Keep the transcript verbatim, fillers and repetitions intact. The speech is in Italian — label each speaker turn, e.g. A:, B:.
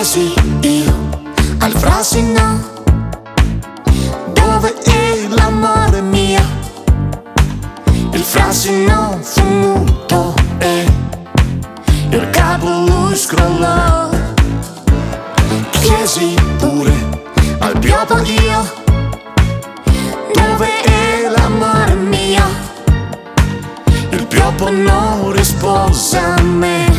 A: Chiesi io al frasino: dove è l'amore mio? Il frasino fu muto e il capo lui scrollò. Chiesi pure al pioppo io: dove è l'amore mio? Il pioppo non rispose a me.